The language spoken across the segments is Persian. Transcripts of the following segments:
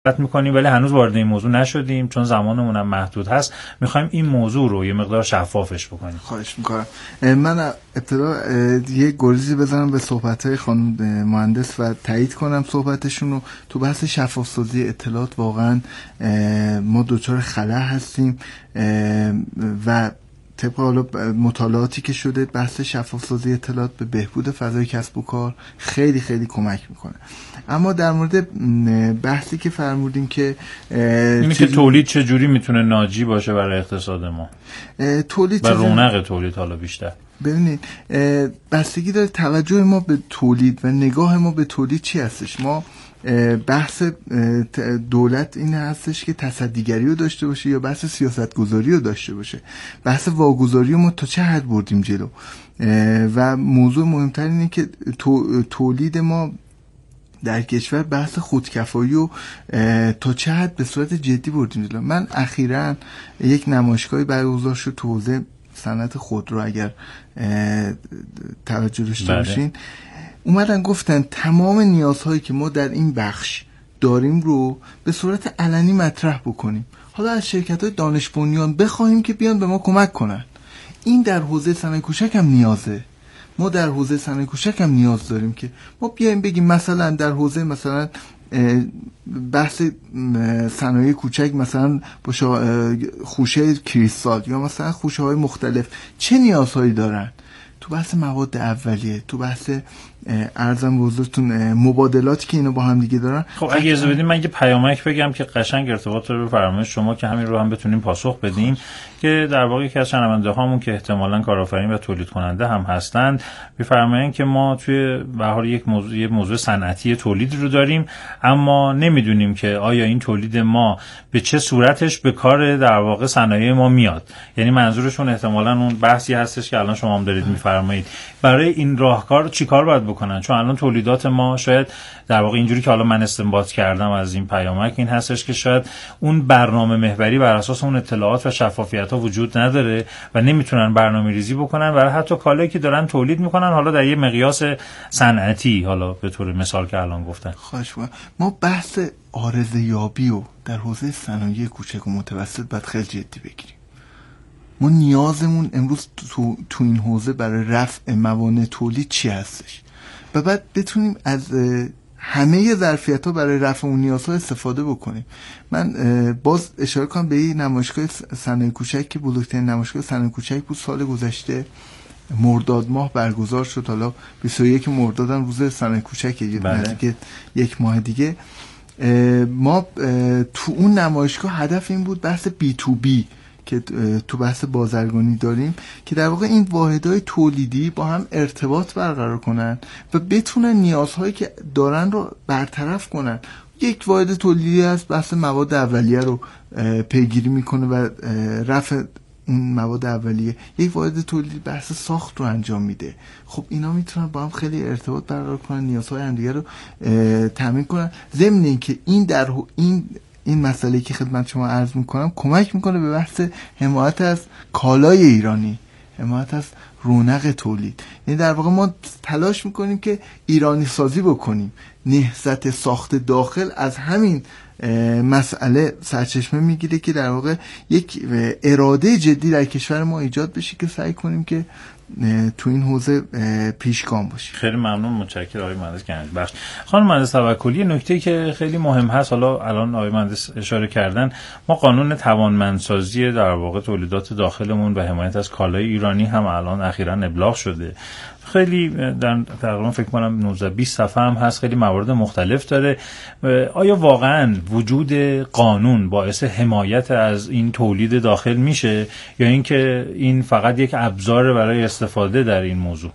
میکنیم ولی هنوز وارد این موضوع نشدیم چون زمانمون هم محدود هست. میخوایم این موضوع رو یه مقدار شفافش بکنیم. خواهش میکنم. من ابتدا یه گریزی بزنم به صحبت‌های خانم مهندس و تایید کنم صحبتشون رو. تو بحث شفاف سازی اطلاعات واقعا ما دوچار خلا هستیم و طبق حالا مطالعاتی که شده بحث شفاف سازی اطلاعات به بهبود فضای کسب و کار خیلی خیلی کمک میکنه. اما در مورد بحثی که فرمودین که اینی که تولید چجوری میتونه ناجی باشه برای اقتصاد ما، تولید و رونق تولید حالا بیشتر. ببینید بستگی داره توجه ما به تولید و نگاه ما به تولید چی هستش. ما بحث دولت این هستش که تصدیگری رو داشته باشه یا بحث سیاست گذاری رو داشته باشه. بحث واگذاری رو ما تا چه حد بردیم جلو و موضوع مهمتر اینه که تولید ما در کشور بحث خودکفایی و تا چه حد به صورت جدی بردیم جلو. من اخیراً یک نمایشگاهی برگزار شد تو حوزه صنعت خودرو، اگر توجه داشته باشین، اومدن گفتن تمام نیازهایی که ما در این بخش داریم رو به صورت علنی مطرح بکنیم، حالا از شرکت‌های دانش بنیان بخوایم که بیان به ما کمک کنن. این در حوزه صنایع کوچک هم نیازه. ما در حوزه صنایع کوچک هم نیاز داریم که ما بیایم بگیم مثلا در حوزه مثلا بحث صنایع کوچک مثلا با خوشه کریستال یا مثلا خوشه های مختلف چه نیازهایی دارن تو بحث مواد اولیه، تو بحث ارزم به حضورتون مبادلاتی که اینا با هم دیگه دارن. خب اگه اجازه بدین من یه پیامک بگم که قشنگ ارتباط داره به فرمایش شما که همین رو هم بتونیم پاسخ بدیم که در واقع یکی از شنونده هامون که احتمالاً کارآفرین و تولید کننده هم هستند می‌فرمایند که ما توی به هر یک موضوع صنعتی تولید رو داریم اما نمیدونیم که آیا این تولید ما به چه صورتش به کار در واقع صنایع ما میاد. یعنی منظورشون احتمالاً اون بحثی هستش که الان شما هم دارید می‌فرمایید. برای این راهکار چیکار باید بکنن؟ چون الان تولیدات ما شاید در واقع اینجوری که حالا من استنباط کردم از این پیامک این هستش که شاید اون برنامه محوری بر اساس اون اطلاعات و شفافیت ها وجود نداره و نمیتونن برنامه‌ریزی بکنن برای حتی کالایی که دارن تولید میکنن حالا در یه مقیاس صنعتی، حالا به طور مثال که الان گفتن. خواهش می‌کنم. ما بحث عارضه یابی رو در حوزه صنایع کوچک و متوسط باید خیلی جدی بگیریم. ما نیازمون امروز تو این حوزه برای رفع موانع تولید چی هستش و بعد بتونیم از همه ظرفیت‌ها برای رفع اون نیازها استفاده بکنیم. من باز اشاره کنم به این نمایشگاه صنایع کوچک که بزرگترین نمایشگاه صنایع کوچک بود، سال گذشته مرداد ماه برگزار شد. حالا 21 مرداد هم روز صنایع کوچکه، نزدیک یک ماه دیگه. ما تو اون نمایشگاه هدف این بود بحث B2B که تو بحث بازرگانی داریم که در واقع این واحدهای تولیدی با هم ارتباط برقرار کنن و بتونن نیازهایی که دارن رو برطرف کنن. یک واحد تولیدی هست بحث مواد اولیه رو پیگیری میکنه و رفع اون مواد اولیه، یک واحد تولیدی بحث ساخت رو انجام میده. خب اینا میتونن با هم خیلی ارتباط برقرار کنن، نیازهای همدیگه رو تامین کنن، ضمن اینکه این مسئله که خدمت شما عرض میکنم کمک میکنه به بحث حمایت از کالای ایرانی، حمایت از رونق تولید. یعنی در واقع ما تلاش میکنیم که ایرانی سازی بکنیم. نهضت ساخت داخل از همین مسئله سرچشمه میگیره که در واقع یک اراده جدی در کشور ما ایجاد بشه که سعی کنیم که تو این حوزه پیشگام باشیم. خیلی ممنون، متشکرم آقای مهندس گنجبخش. خانم مهندس توکلی، نکته‌ای که خیلی مهم هست، حالا الان آقای مهندس اشاره کردن، ما قانون توانمندسازی در واقع تولیدات داخلمون و حمایت از کالای ایرانی هم الان اخیراً ابلاغ شده. خیلی در تقریبا فکر کنم 19-20 صفحه هم هست، خیلی موارد مختلف داره. آیا واقعا وجود قانون باعث حمایت از این تولید داخل میشه یا اینکه این فقط یک ابزار برای استفاده در این موضوع؟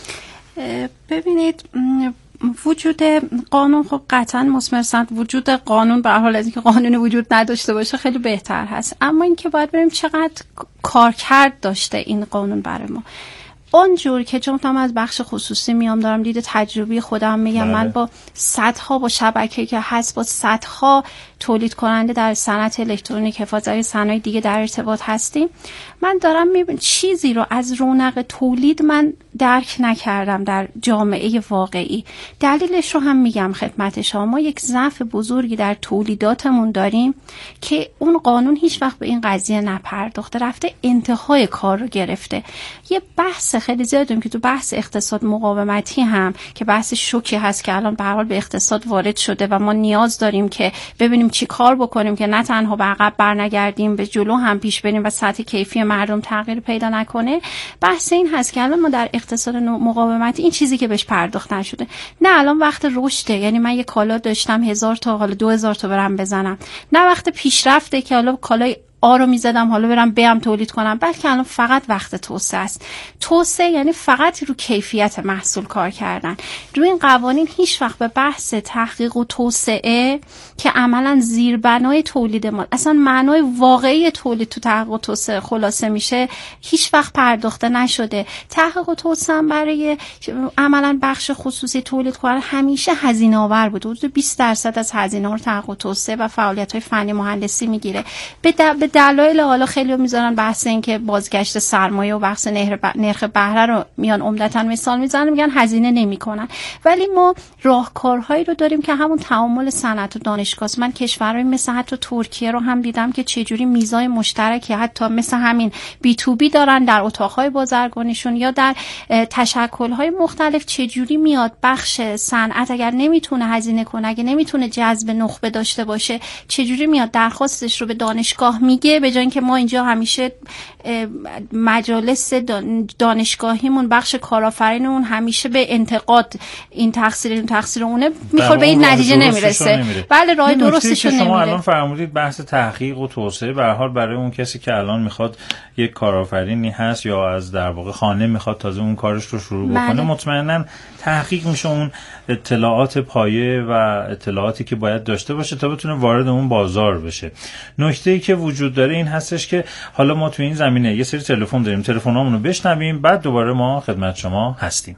ببینید، وجود قانون خب قطعا مثمرسند. وجود قانون به هر حال از اینکه قانون وجود نداشته باشه خیلی بهتر هست، اما اینکه باید ببینیم چقدر کارکرد داشته این قانون برای ما. اونجور که چون من از بخش خصوصی میام دارم دید تجربی خودم میگم، من با صدها با شبکه‌ای که هست با صدها تولید کننده در صنعت الکترونیک حفاظت صنایع دیگه در ارتباط هستیم. من دارم میبینم چیزی رو از رونق تولید من درک نکردم در جامعه واقعی. دلیلش رو هم میگم خدمت شما. ما یک ضعف بزرگی در تولیداتمون داریم که اون قانون هیچ وقت به این قضیه نپرداخته، رفته انتهای کار رو گرفته. یه بحث خیلی زیاد داریم که تو بحث اقتصاد مقاومتی هم که بحث شوکی هست که الان به هر حال به اقتصاد وارد شده و ما نیاز داریم که ببینیم چی کار بکنیم که نه تنها به عقب برنگردیم، به جلو هم پیش بریم و سطح کیفی مردم تغییر پیدا نکنه. بحث این هست که الان ما در اقتصاد مقاومتی این چیزی که بهش پرداخت نشده. نه الان وقت رشده، یعنی من یه کالا داشتم 1000 تا حالا 2000 تا برم بزنم، نه وقت پیشرفته که حالا کالای رو میزدم حالا برم بیام تولید کنم، بلکه الان فقط وقت توسعه است. توسعه یعنی فقط رو کیفیت محصول کار کردن. روی این قوانین هیچ وقت به بحث تحقیق و توسعه که عملا زیربنای تولید ما، اصلا معنای واقعی تولید تو تحقیق و توسعه خلاصه میشه، هیچ وقت پرداخته نشده. تحقیق و توسعه برای عملا بخش خصوصی تولید کنن همیشه هزینه آور بوده. حدود 20% از هزینه ها رو تحقیق و توسعه و فعالیت‌های فنی مهندسی میگیره. به دلایل حالا خیلی میذارن بحث این که بازگشت سرمایه و بحث نرخ بهره رو میان عمدتاً مثال میزنن، میگن هزینه نمیکنن. ولی ما راهکارهایی رو داریم که همون تعامل صنعت و دانشگاه. من کشورهای مثل حتی ترکیه رو هم دیدم که چجوری میزای مشترکی حتی مثل همین B2B دارن در اتاقهای بازرگانیشون یا در تشکل‌های مختلف، چجوری میاد بخش صنعت اگر نمیتونه هزینه کنه، اگه نمیتونه جذب نخبه داشته باشه، چجوری میاد درخواستش رو به دانشگاه میگه، به جای اینکه ما اینجا همیشه مجالس دانشگاهیمون بخش کارآفرینمون همیشه به انتقاد این تقصیر اونه میخوره، به این نتیجه نمیرسه. بله راه درستش نمیره. شما الان فرمودید بحث تحقیق و توسعه به هر حال برای اون کسی که الان میخواد یک کارآفرینی هست یا از در واقع خانه میخواد تازه اون کارش رو شروع بکنه، بله. مطمئنا تحقیق میشه اون اطلاعات پایه و اطلاعاتی که باید داشته باشه تا بتونه وارد اون بازار بشه. نکته‌ای که وجود داره این هستش که حالا ما تو این زمینه یه سری تلفن داریم، تلفنامون رو بشنویم بعد دوباره ما خدمت شما هستیم.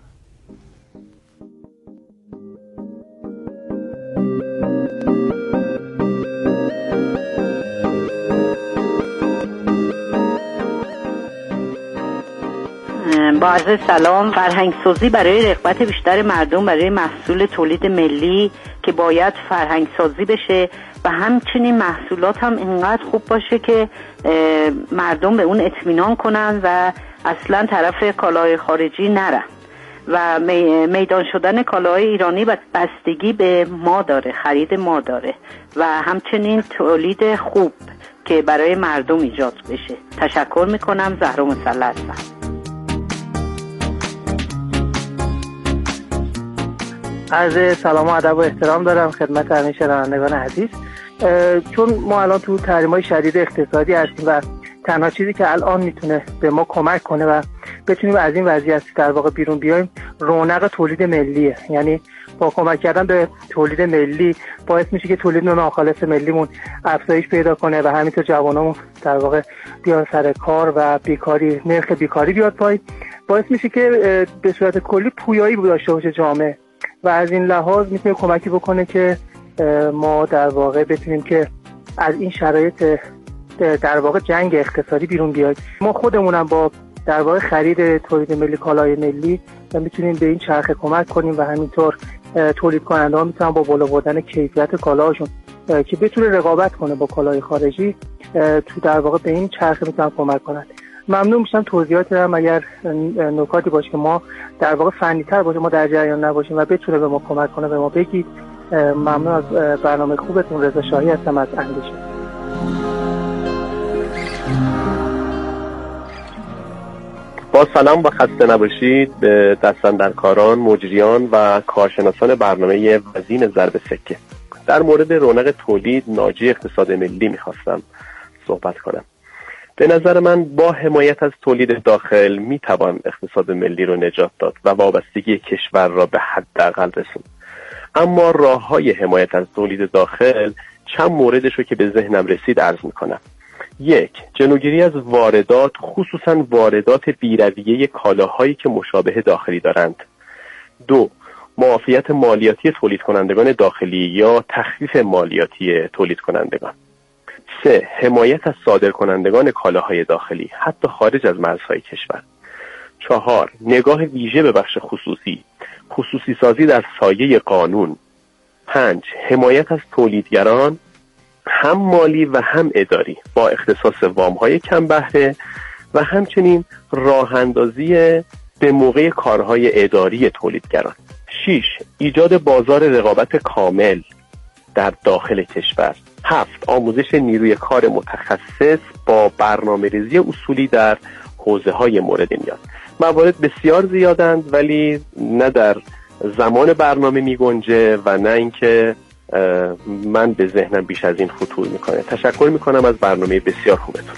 با عرض سلام. فرهنگسازی برای رغبت بیشتر مردم برای محصول تولید ملی که باید فرهنگسازی بشه و همچنین محصولات هم اینقدر خوب باشه که مردم به اون اطمینان کنن و اصلا طرف کالای خارجی نرن و میدان شدن کالاهای ایرانی بستگی به ما داره، خرید ما داره و همچنین تولید خوب که برای مردم ایجاد بشه. تشکر میکنم. زهرا مسلح هستم. عرض سلام و ادب و احترام دارم خدمت همه شنوندگان عزیز. چون ما الان تو تحریم‌های شدید اقتصادی هستیم و تنها چیزی که الان میتونه به ما کمک کنه و بتونیم از این وضعیت در واقع بیرون بیایم رونق تولید ملیه. یعنی با کمک کردن به تولید ملی باعث میشه که تولید ناخالص ملیمون افزایش پیدا کنه و همینطور جوانامون در واقع بیان سر کار و بیکاری، نرخ بیکاری بیاد پایین، باعث میشه که به صورت کلی پویایی داشته باشه جامعه و از این لحاظ میتونه کمکی بکنه که ما در واقع بتونیم که از این شرایط در واقع جنگ اقتصادی بیرون بیایم. ما خودمونم با در واقع خرید تولید ملی، کالای ملی میتونیم به این چرخه کمک کنیم و همینطور تولید کننده ها میتونن با بالا بردن کیفیت کالاهاشون که بتونه رقابت کنه با کالای خارجی تو در واقع به این چرخه میتونن کمک کنن. ممنون میشم توضیحاتی هم اگر نکاتی باشه که ما در واقع فنی تر باشه، ما در جریان نباشیم و بتونه به ما کمک کنه به ما بگید. ممنون از برنامه خوبتون. رضا شاهی هستم از اندیشه. با سلام و خسته نباشید به دستاندرکاران، مجریان و کارشناسان برنامه وزین ضرب سکه. در مورد رونق تولید ناجی اقتصاد ملی میخواستم صحبت کنم. به نظر من با حمایت از تولید داخل میتوان اقتصاد ملی رو نجات داد و وابستگی کشور را به حداقل رسوند. اما راه‌های حمایت از تولید داخل چند موردش رو که به ذهنم رسید عرض میکنم. 1. جلوگیری از واردات، خصوصا واردات بی‌رویه کالاهایی که مشابه داخلی دارند. 2. معافیت مالیاتی تولید کنندگان داخلی یا تخفیف مالیاتی تولید کنندگان. 3. حمایت از صادر کنندگان کالاهای داخلی حتی خارج از مرزهای کشور. 4. نگاه ویژه به بخش خصوصی سازی در سایه قانون. 5. حمایت از تولیدگران هم مالی و هم اداری با اختصاص وام‌های کم بهره و همچنین راه اندازی به موقع کارهای اداری تولیدگران. 6. ایجاد بازار رقابت کامل در داخل کشور. 7. آموزش نیروی کار متخصص با برنامه‌ریزی اصولی در حوزه‌های مورد نیاز. موارد بسیار زیادند ولی نه در زمان برنامه می‌گنجه و نه اینکه من به ذهنم بیش از این خطور میکنه. تشکر میکنم از برنامه بسیار خوبتون.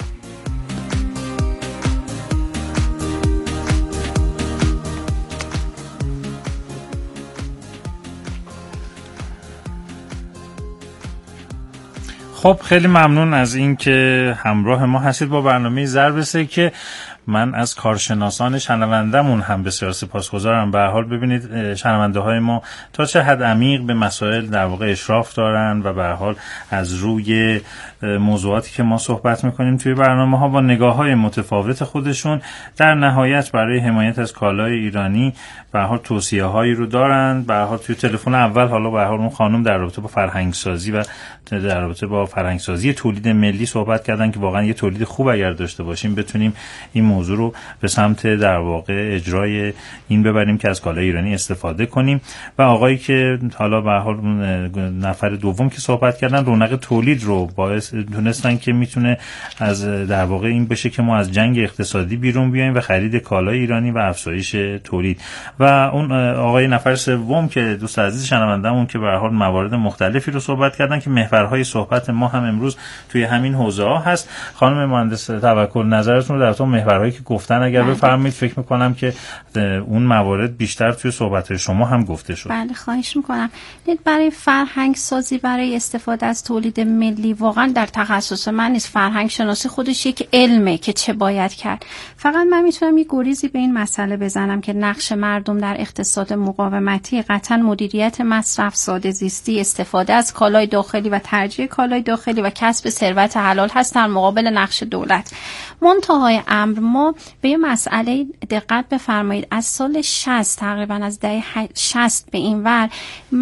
خب خیلی ممنون از این که همراه ما هستید با برنامه ضرب سکه. من از کارشناسان شنوندمون هم بسیار سپاسگزارم. به هر حال ببینید شنونده های ما تا چه حد عمیق به مسائل در واقع اشراف دارن و به هر حال از روی موضوعاتی که ما صحبت میکنیم توی برنامه ها با نگاه های متفاوت خودشون در نهایت برای حمایت از کالای ایرانی به هر حال توصیه هایی رو دارن. به هر حال توی تلفن اول حالا به هر حال اون خانم در رابطه با فرهنگ سازی و در رابطه با فرهنگ سازی تولید ملی صحبت کردن که واقعا یه تولید خوب اگر داشته باشیم بتونیم این موضوع رو به سمت در واقع اجرای این ببریم که از کالای ایرانی استفاده کنیم. و آقایی که حالا به هر حال نفر دوم که صحبت کردن رونق تولید رو باعث دونستن که میتونه از در واقع این بشه که ما از جنگ اقتصادی بیرون بیایم و خرید کالای ایرانی و افزایش تولید. و اون آقای نفر سوم که دوست عزیز شنوندهمون که به هر حال موارد مختلفی رو صحبت کردن که محورهای صحبت ما هم امروز توی همین حوزه ها هست. خانم مهندس توکل نظرتون رو در تو محورهایی که گفتن اگر بفرمایید. فکر میکنم که اون موارد بیشتر توی صحبت شما هم گفته شد. بله خواهش میکنم. برای فرهنگ سازی برای استفاده از تولید ملی واقعا در تخصص من نیست. فرهنگ شناسی خودش یک علمه که چه باید کرد. فقط من میتونم یه گریزی به این مسئله بزنم که نقش مردم در اقتصاد مقاومتی قطعا مدیریت مصرف، ساده زیستی، استفاده از کالای داخلی و ترجیح کالای داخلی و کسب ثروت حلال هست در مقابل نقش دولت. منتهای امر ما به یه مسئله دقت بفرمایید. از سال 60 تقریبا از دهه 60 به این ور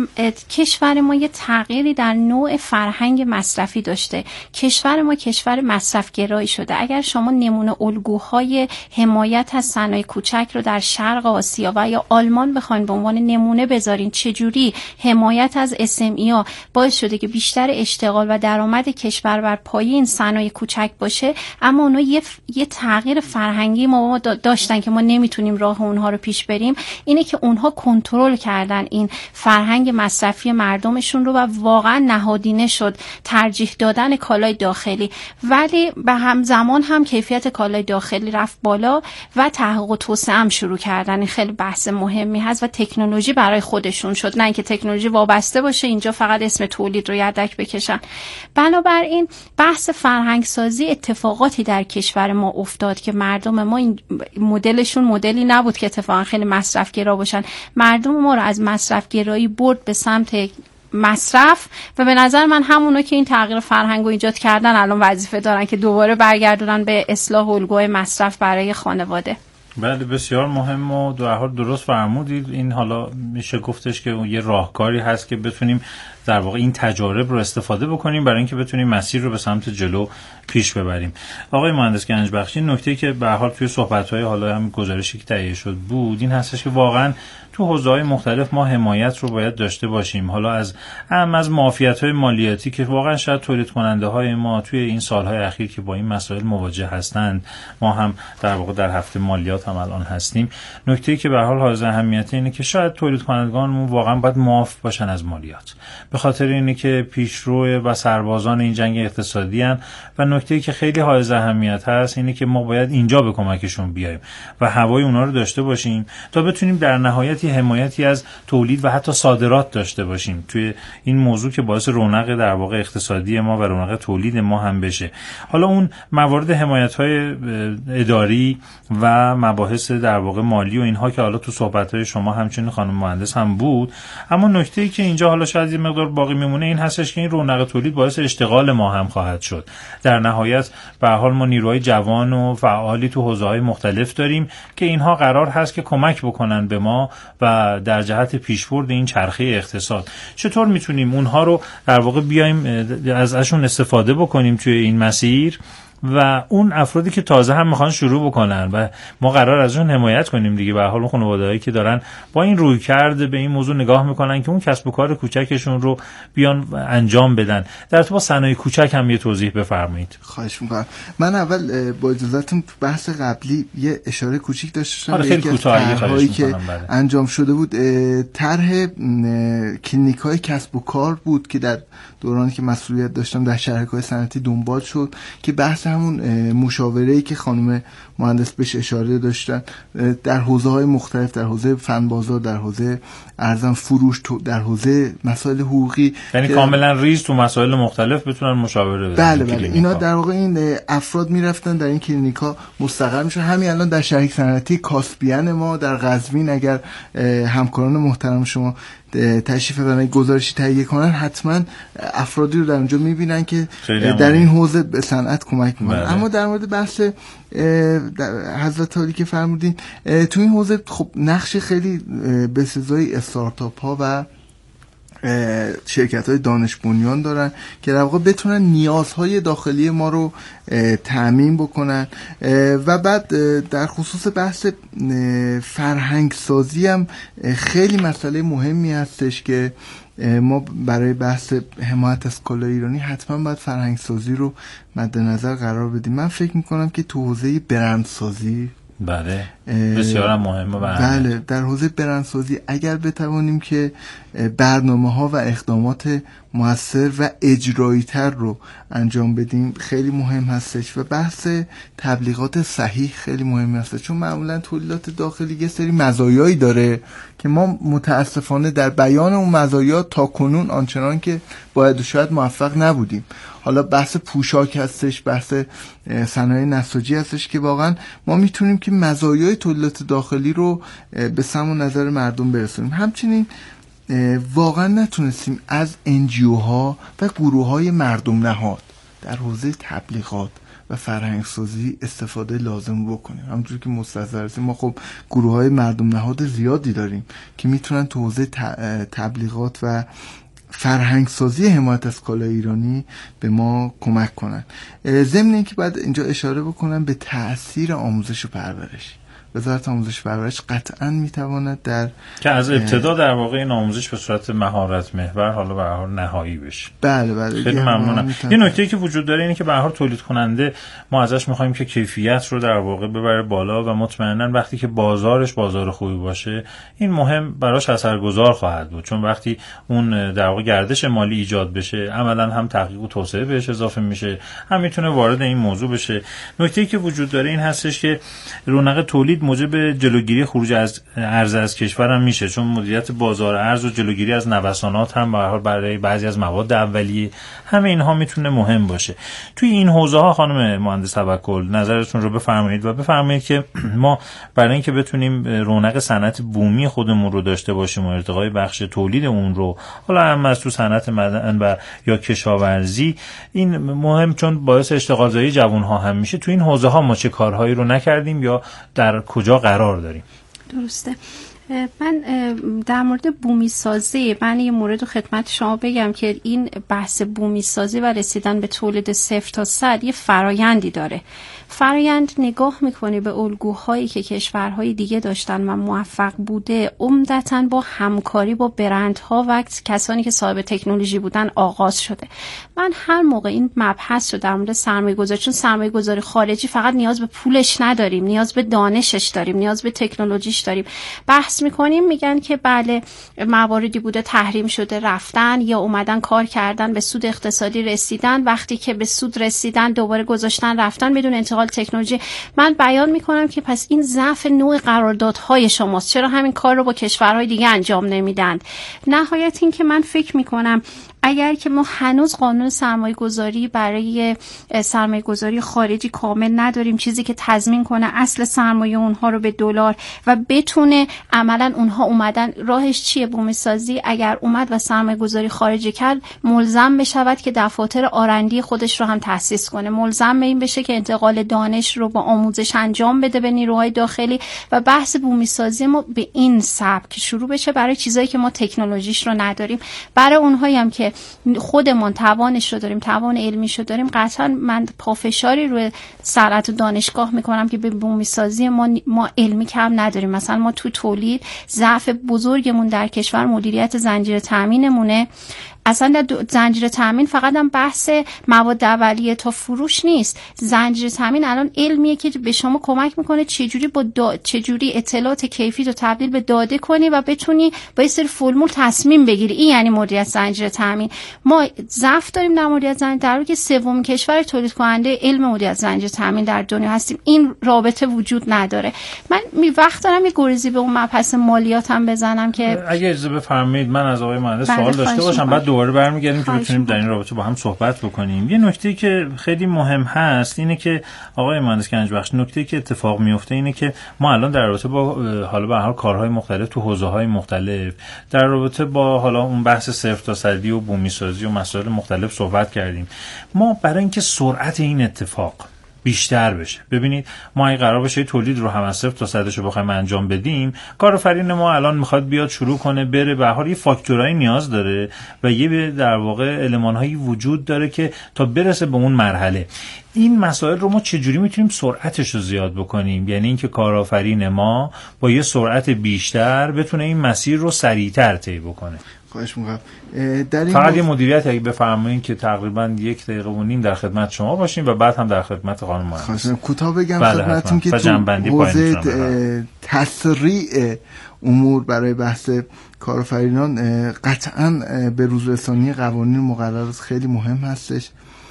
کشور ما یه تغییری در نوع فرهنگ مصرفی داشته. کشور ما کشور مصرف گرایی شده. اگر شما نمونه الگوهای حمایت از صنایع کوچک رو در شرق آسیا و یا آلمان بخواید به عنوان نمونه بذارین چجوری حمایت از SME ها باعث شده که بیشتر اشتغال و درآمد کشور بر پایه این صنایع کوچک باشه، اما اونا یه تغییر فرهنگی ما داشتن که ما نمیتونیم راه اونها رو پیش بریم. اینه که اونها کنترل کردن این فرهنگ مصرفی مردمشون رو و واقعا نهادینه شد ترجیح دادن کالای داخلی، ولی به همزمان هم کیفیت کالای داخلی رفت بالا و تحقق و توسعه هم شروع کردن. این خیلی بحث مهمی هست و تکنولوژی برای خودشون شد، نه اینکه تکنولوژی وابسته باشه اینجا فقط اسم تولید رو یدک بکشن. بنابراین بحث فرهنگ سازی اتفاقاتی در کشور ما افتاد که مردم ما این مدلشون مدلی نبود که اتفاقا خیلی مصرف گرا باشن. مردم ما رو از مصرف گرایی برد به سمت مصرف و به نظر من همونا که این تغییر فرهنگ رو ایجاد کردن الان وظیفه دارن که دوباره برگردونن به اصلاح الگوی مصرف برای خانواده. بله بسیار مهم و در حال درست فرمودید. این حالا میشه گفتش که یه راهکاری هست که بتونیم در واقع این تجارب رو استفاده بکنیم برای اینکه بتونیم مسیر رو به سمت جلو پیش ببریم. آقای مهندس گنجبخشی، نکته‌ای که به هر حال توی صحبت‌های حالا هم گزارشی که تهیه شد بود این هستش که واقعا تو حوزه‌های مختلف ما حمایت رو باید داشته باشیم. حالا از معافیت‌های مالیاتی که واقعا شاید تولید کننده‌های ما توی این سال‌های اخیر که با این مسائل مواجه هستند، ما هم در واقع در هفته مالیات هم الان هستیم. نکته‌ای که به هر حال حائز اهمیت اینه که شاید تولید کنندگانمون واقعا باید معاف باشن از مالیات. به خاطر اینه که پیشرو و سربازان این جنگ اقتصادی هستند و نکته‌ای که خیلی حائز اهمیت هست اینه که ما باید اینجا به کمکشون بیایم و هوای اونا رو داشته باشیم تا بتونیم در نهایت حمایتی از تولید و حتی صادرات داشته باشیم توی این موضوع که باعث رونق در واقع اقتصادی ما و رونق تولید ما هم بشه. حالا اون موارد حمایت‌های اداری و مباحث در واقع مالی و اینها که حالا تو صحبت‌های شما همچنین خانم مهندس هم بود، اما نکته‌ای که اینجا حالا شاید یه مقدار باقی میمونه این هستش که این رونق تولید باعث اشتغال ما هم خواهد شد. در نهایت به هر حال ما نیروهای جوان و فعالی تو حوزه‌های مختلف داریم که اینها قرار هست که کمک بکنن به ما و در جهت پیشبرد این چرخه اقتصاد. چطور میتونیم اونها رو در واقع بیایم ازشون استفاده بکنیم توی این مسیر و اون افرادی که تازه هم میخوان شروع بکنن و ما قرار ازشون حمایت کنیم دیگه. به هر حال خانواده‌هایی که دارن با این رویکرد به این موضوع نگاه میکنن که اون کسب و کار کوچکشون رو بیان انجام بدن. در تو با صنایع کوچک هم یه توضیح بفرمایید. خواهش میکنم. من اول با اجازهتون تو بحث قبلی یه اشاره کوچیک داشتم به یکی از طرح‌هایی که انجام شده بود. طرح کلینیک‌های کسب و کار بود که در دورانی که مسئولیت داشتم در شهرک‌های صنعتی دنبال شد که بحث همون مشاوره‌ای که خانم مهندس بهش اشاره داشتن در حوزه‌های مختلف، در حوزه فن بازار، در حوزه ارزان فروش، در حوزه مسائل حقوقی، یعنی کاملا ریز تو مسائل مختلف بتونن مشاوره بدن. بله اینا در واقع این افراد میرفتن در این کلینیک‌ها مستقر میشن. همین الان در شهرک صنعتی کاسپیان ما در قزوین اگر همکاران محترم شما تشریف ببرن گزارشی تهیه کنن حتما افرادی رو در اونجا میبینن که در این حوزه به صنعت کمک میکنن. اما در مورد بحث حضرت عالی که فرمودین تو این حوزه خب نقش خیلی به سزای استارتاپ ها و شرکت های دانش بنیان دارن که در واقع بتونن نیازهای داخلی ما رو تأمین بکنن. و بعد در خصوص بحث فرهنگ سازی هم خیلی مسئله مهمی هستش که ما برای بحث حمایت از کالای ایرانی حتما باید فرهنگ سازی رو مد نظر قرار بدیم. من فکر میکنم که تو حوزه برندسازی بله بسیار مهمه. بله در حوزه برندسازی اگر بتوانیم که برنامه‌ها و اقدامات مؤثر و اجرایی تر رو انجام بدیم خیلی مهم هستش. و بحث تبلیغات صحیح خیلی مهم هست، چون معمولا تولیدات داخلی یه سری مزایایی داره که ما متاسفانه در بیان اون مزایا تا کنون آنچنان که باید و شاید موفق نبودیم. حالا بحث پوشاک هستش، بحث صنایع نساجی هستش که واقعا ما میتونیم که مزایای تولیدات داخلی رو به سمع و نظر مردم برسونیم. همچنین واقعا نتونستیم از NGO ها و گروه های مردم نهاد در حوزه تبلیغات و فرهنگ سازی استفاده لازم بکنیم. همونجوری که مستحضر هستیم ما خب گروه های مردم نهاد زیادی داریم که میتونن تو حوزه تبلیغات و فرهنگ سازی حمایت از کالای ایرانی به ما کمک کنن. ضمن اینکه بعد اینجا اشاره بکنم به تأثیر آموزش و پرورش. وزارت آموزش و پرورش قطعاً میتواند در که از ابتدا در واقع این آموزش به صورت مهارت محور حالا به هر حال نهایی بشه. بله خیلی ممنونم. یه نکته‌ای که وجود داره اینه که به هر حال تولید کننده ما ازش می‌خوایم که کیفیت رو در واقع ببره بالا و مطمئناً وقتی که بازارش بازار خوبی باشه این مهم براش اثرگذار خواهد بود، چون وقتی اون در واقع گردش مالی ایجاد بشه عملاً هم تحقیق و توسعه بهش اضافه میشه، هم میتونه وارد این موضوع بشه. نکته‌ای که وجود داره این هستش که رونق تولید موجب جلوگیری خروج از ارز از کشور هم میشه، چون مدیریت بازار ارز و جلوگیری از نوسانات هم به هر حال برای بعضی از مواد اولیه همه اینها میتونه مهم باشه. توی این حوزه ها خانم مهندس توکل نظرتون رو بفرمایید و بفرمایید که ما برای اینکه بتونیم رونق صنعت بومی خودمون رو داشته باشیم و ارتقای بخش تولید اون رو حالا هم از تو صنعت معدن و یا کشاورزی این مهم، چون باعث اشتغال زایی جوان ها هم میشه. توی این حوزه ها ما چه کارهایی رو نکردیم یا در کجا قرار داریم؟ درسته. من در مورد بومی سازی من یه مورد رو خدمت شما بگم که این بحث بومی سازی و رسیدن به تولید 0 تا 100 یه فرایندی داره. فرایند نگاه میکنه به الگوهایی که کشورهای دیگه داشتن و موفق بوده، عمدتاً با همکاری با برندها و کسانی که صاحب تکنولوژی بودن آغاز شده. من هر موقع این مبحث رو در مورد سرمایه‌گذاری، چون سرمایه‌گذاری خارجی فقط نیاز به پولش نداریم، نیاز به دانشش داریم، نیاز به تکنولوژیش داریم. بحث بحث میکنیم میگن که بله مواردی بوده تحریم شده رفتن یا اومدن کار کردن به سود اقتصادی رسیدن، وقتی که به سود رسیدن دوباره گذاشتن رفتن بدون انتقال تکنولوژی. من بیان میکنم که پس این ضعف نوع قراردادهای شماست، چرا همین کار رو با کشورهای دیگه انجام نمیدن؟ نهایت این که من فکر میکنم اگر که ما هنوز قانون سرمایه گذاری برای سرمایه گذاری خارجی کامل نداریم، چیزی که تضمین کنه اصل سرمایه اونها رو به دلار و بتونه عملا اونها اومدن راهش چیه؟ بومی سازی اگر اومد و سرمایه گذاری خارجی کرد ملزم بشود که دفاتر آرندی خودش رو هم تأسیس کنه، ملزم به این بشه که انتقال دانش رو با آموزش انجام بده به نیروهای داخلی و بحث بومی سازی ما به این سبک شروع بشه برای چیزایی که ما تکنولوژیش رو نداریم. برای اونهایی هم که خودمون توانش رو داریم، توان علمیش رو داریم، قطعا من پافشاری روی صنعت و دانشگاه میکنم که به بومی سازی ما علمی کم نداریم. مثلا ما تو تولید ضعف بزرگمون در کشور مدیریت زنجیره تامینمونه. اصلا در زنجیره تامین فقط هم بحث مواد اولیه تا فروش نیست. زنجیره تامین الان علمیه که به شما کمک میکنه چجوری اطلاعات کیفی رو تبدیل به داده کنی و بتونی با یه سری فرمول تصمیم بگیری. این یعنی مدیریت زنجیره تامین. ما ضعف داریم در مدیریت زنجیره، در حالی که سومین کشور تولید کننده علم مدیریت زنجیره تامین در دنیا هستیم. این رابطه وجود نداره. من وقت دارم یه گریزی به اون مبحث مالیات هم بزنم که اگه اجازه بفرمایید من از آقای مهندس سوال داشته باشم، بعد دوباره برمیگردیم که بتونیم در این رابطه با هم صحبت بکنیم. یه نکته‌ای که خیلی مهم هست اینه که آقای مهندس گنجبخش، نکته‌ای که اتفاق میفته اینه که ما الان در رابطه با حالا به هر حال کارهای مختلف تو حوزه‌های مختلف، در رابطه با حالا اون بحث صفر تا صدی و بومی سازی و مسائل مختلف صحبت کردیم. ما برای اینکه سرعت این اتفاق بیشتر بشه، ببینید ما اگه قرار باشه تولید رو هم از 0 تا 100 رو بخوایم انجام بدیم، کارآفرین ما الان میخواد بیاد شروع کنه بره، به هر حال یه فاکتورایی نیاز داره و یه در واقع المان‌هایی وجود داره که تا برسه به اون مرحله. این مسائل رو ما چجوری میتونیم سرعتش رو زیاد بکنیم؟ یعنی اینکه کارآفرین ما با یه سرعت بیشتر بتونه این مسیر رو سریعتر طی بکنه. خواهش می‌کنم. در این فقط یه مدیریت اگه بفرمایید که تقریبا 1 دقیقه و نیم در خدمت شما باشیم و بعد هم در خدمت خانم مهندس. کوتاه بگم خدمتتون که تو حوزه تسریع امور برای بحث کارآفرینان قطعاً به روز رسانی قوانین مقررات خیلی مهم هستش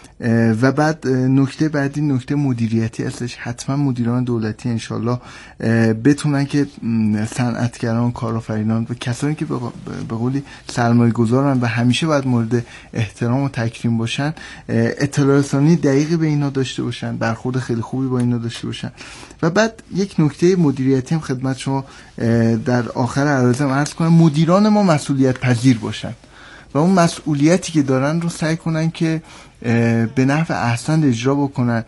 و بعد نکته بعدی نکته مدیریتی هستش. حتما مدیران دولتی انشالله بتونن که صنعتگران، کارآفرینان و کسانی که به قولی سرمایه گذارن و همیشه باید مورد احترام و تکریم باشن، اطلاع رسانی دقیقی به اینا داشته باشن، برخورد خیلی خوبی با اینا داشته باشن. و بعد یک نکته مدیریتی هم خدمت شما در آخر عرضم عرض کنم، مدیران ما مسئولیت پذیر باشن و اون مسئولیتی که دارن رو سعی کنن که به نحو احسن اجرا بکنن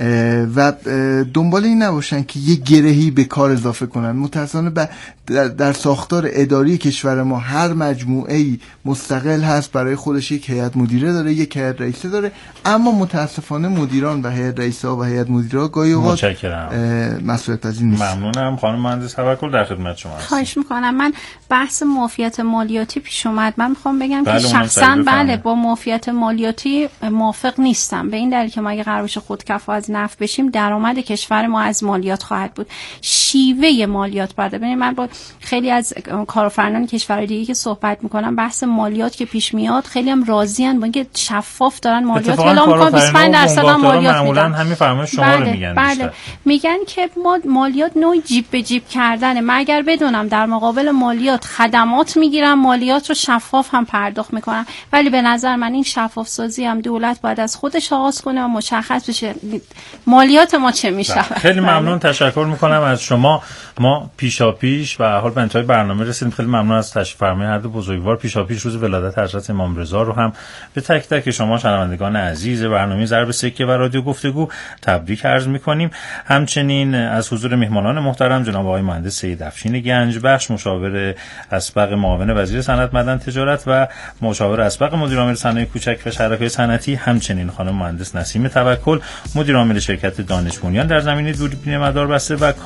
و دنبال این نباشن که یه گرهی به کار اضافه کنن. متأسفانه در ساختار اداری کشور ما هر مجموعه‌ای مستقل هست، برای خودش یک هیئت مدیره داره، یک هیئت رئیسه داره، اما متاسفانه مدیران و هیئت رئیسه‌ها و هیئت مدیره‌ها گاهی اوقات مسئولیت پذیر نیستن. ممنونم. خانم مهندس توکل در خدمت شما هستم. خواهش می‌کنم. من بحث معافیت مالیاتی پیش اومد. من می‌خوام بگم که شخصاً با معافیت مالیاتی موافق نیستم، به این دلیل که ما اگه قرار باشه خودکفا از نفت بشیم، درآمد کشور ما از مالیات خواهد بود. شیوه مالیات بعد ببینید، من با خیلی از کارآفرینان کشورهای دیگه که صحبت میکنم، بحث مالیات که پیش میاد خیلی هم راضی ان با اینکه شفاف دارن مالیات اعلام میکنن، 25% هم مالیات معمولا همین فرمایش شما رو میگن. بله میگن که ما مالیات نوع جیب به جیب کردنه. من اگر بدونم در مقابل مالیات خدمات میگیرم، مالیات رو شفاف هم پرداخت میکنم. ولی به نظر من این شفاف سازی هم دولت باید از خودش آغاز کنه و مشخص بشه مالیات ما چه میشه. خیلی ممنون، تشکر میکنم از شما. ما پیشاپیش و حال به انتهای برنامه رسیدیم. خیلی ممنون از تشریف فرمایی هر دو بزرگوار. پیشاپیش روز ولادت حضرت امام رضا رو هم به تک تک شما شنوندگان عزیز برنامه ضرب سکه و رادیو گفتگو تبریک عرض میکنیم. همچنین از حضور میهمانان محترم جناب آقای مهندس سید افشین گنجبخش، مشاور اسبق معاون وزیر صنعت معدن تجارت و مشاور اسبق مدیر عامل صنایع کوچک و شرکای صنعتی، همچنین خانم مهندس نسیم توکل، مدیر عامل شرکت دانش بنیان در زمینه دوربین مداربسته و کارآفرین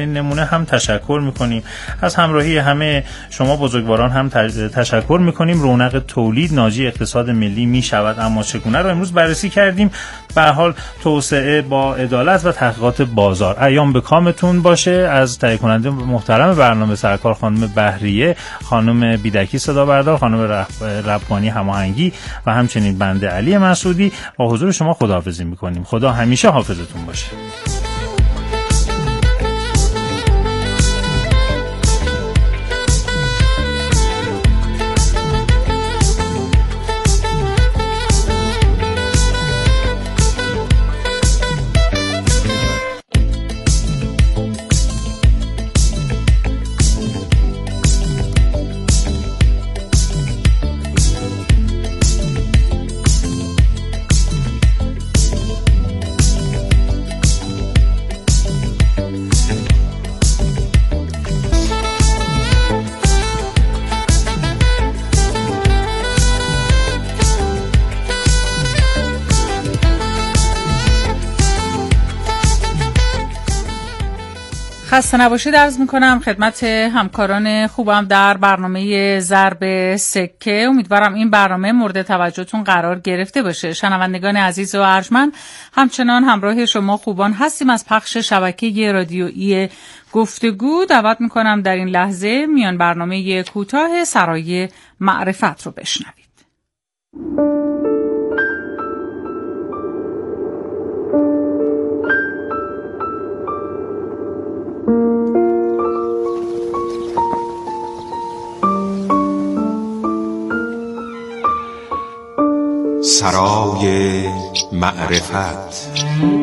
اولین نمونه هم تشکر میکنیم. از همراهی همه شما بزرگواران هم تشکر میکنیم. رونق تولید ناجی اقتصاد ملی میشود، اما چگونه رو امروز بررسی کردیم. به هر حال توسعه با عدالت و تحقیقات بازار. ایام به کامتون باشه. از تهیه کننده محترم برنامه سرکار خانم بهریه، خانم بیدکی صدا بردار، خانم ربانی هماهنگی و همچنین بنده علی مسعودی با حضور شما خداحافظی میکنیم. خدا همیشه حافظتون باشه. خسته نباشید عرض میکنم خدمت همکاران خوبم در برنامه ضرب سکه. امیدوارم این برنامه مورد توجهتون قرار گرفته باشه. شنوندگان عزیز و ارجمند، همچنان همراه شما خوبان هستیم از پخش شبکه رادیویی گفتگو. دعوت میکنم در این لحظه میان برنامه کوتاه سرای معرفت رو بشنوید. سرای معرفت.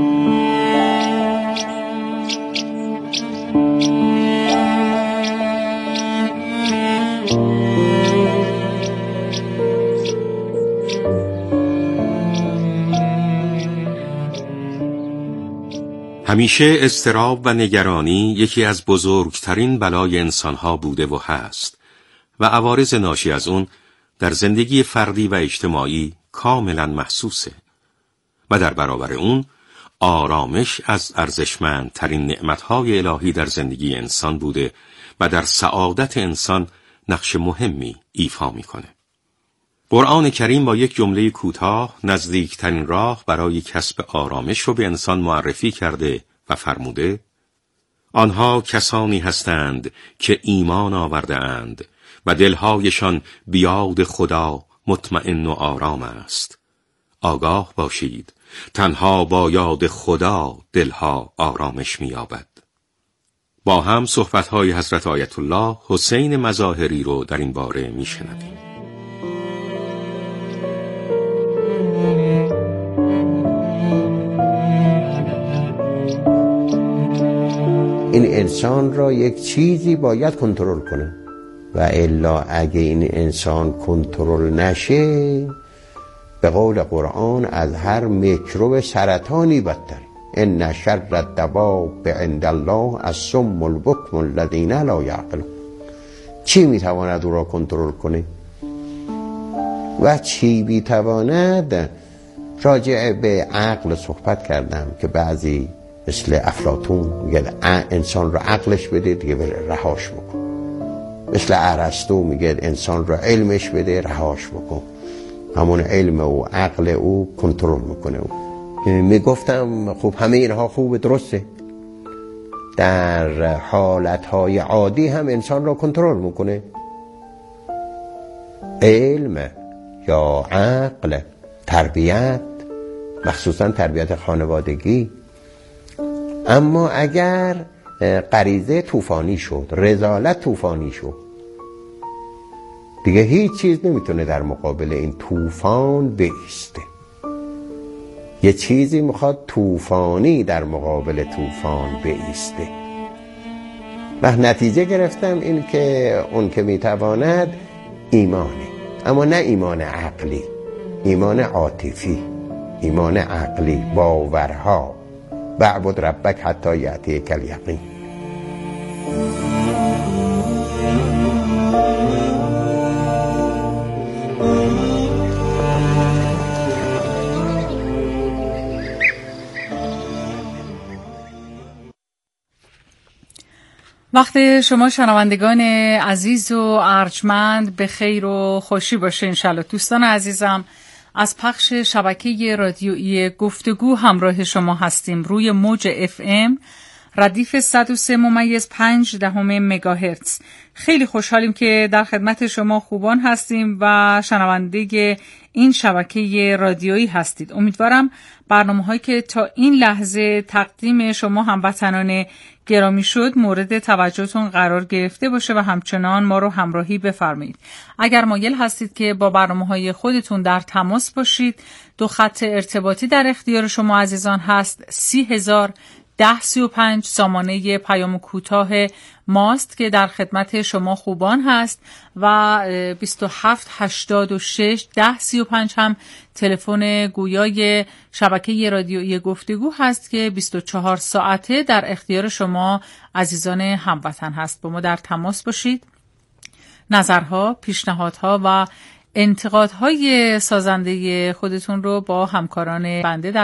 همیشه اضطراب و نگرانی یکی از بزرگترین بلای انسانها بوده و هست و عوارض ناشی از اون در زندگی فردی و اجتماعی کاملا محسوسه و در برابر اون آرامش از ارزشمندترین نعمتهای الهی در زندگی انسان بوده و در سعادت انسان نقش مهمی ایفا میکنه. قرآن کریم با یک جمله کوتاه نزدیکترین راه برای کسب آرامش رو به انسان معرفی کرده و فرموده: آنها کسانی هستند که ایمان آورده اند و دلهایشان بیاد خدا مطمئن و آرام است. آگاه باشید، تنها با یاد خدا دلها آرامش می‌یابد. با هم صحبت‌های حضرت آیت الله حسین مظاهری رو در این باره می‌شنویم. این انسان را یک چیزی باید کنترل کنه و الا اگه این انسان کنترل نشه، به قول قرآن از هر میکروب سرطانی بدتر. ان شر الدواب عند الله الصم البکم الذین لا یعقلون. چی میتواند او را کنترل کنه و چی میتواند؟ راجع به عقل صحبت کردم که بعضی مثل افلاطون میگه انسان را عقلش بده دیگه رهاش بکن. مثل ارسطو میگه انسان را علمش بده رهاش بکن. همون علم و عقل او کنترل میکنه او. میگفتم خب همه اینها خوبه، درسته، در حالتهای عادی هم انسان را کنترل میکنه، علم یا عقل، تربیت، مخصوصا تربیت خانوادگی. اما اگر غریزه طوفانی شد، رذالت طوفانی شد، دیگه هیچ چیز نمیتونه در مقابل این طوفان بایسته. یه چیزی میخواد طوفانی در مقابل طوفان بایسته. و نتیجه گرفتم این که اون که میتواند ایمانه، اما نه ایمان عقلی، ایمان عاطفی، ایمان عقلی، باورها. واعبد ربک حتی یأتیک الیقین. وقت شما شنوندگان عزیز و ارجمند به خیر و خوشی باشه انشالله. دوستان عزیزم، از پخش شبکه رادیویی گفتگو همراه شما هستیم روی موج FM ردیف 103.5 مگاهرتز. خیلی خوشحالیم که در خدمت شما خوبان هستیم و شنونده این شبکه رادیویی هستید. امیدوارم برنامه‌هایی که تا این لحظه تقدیم شما هموطنان گرامی شد مورد توجهتون قرار گرفته باشه و همچنان ما رو همراهی بفرمایید. اگر مایل هستید که با برنامه‌های خودتون در تماس باشید، 2 خط ارتباطی در اختیار شما عزیزان هست. 30,1035 سامانه پیام کوتاه ماست که در خدمت شما خوبان هست و 2786-1035 هم تلفن گویای شبکه رادیویی گفتگو هست که 24 ساعته در اختیار شما عزیزان هموطن هست. با ما در تماس باشید. نظرها، پیشنهادها و انتقادهای سازنده خودتون رو با همکاران بنده در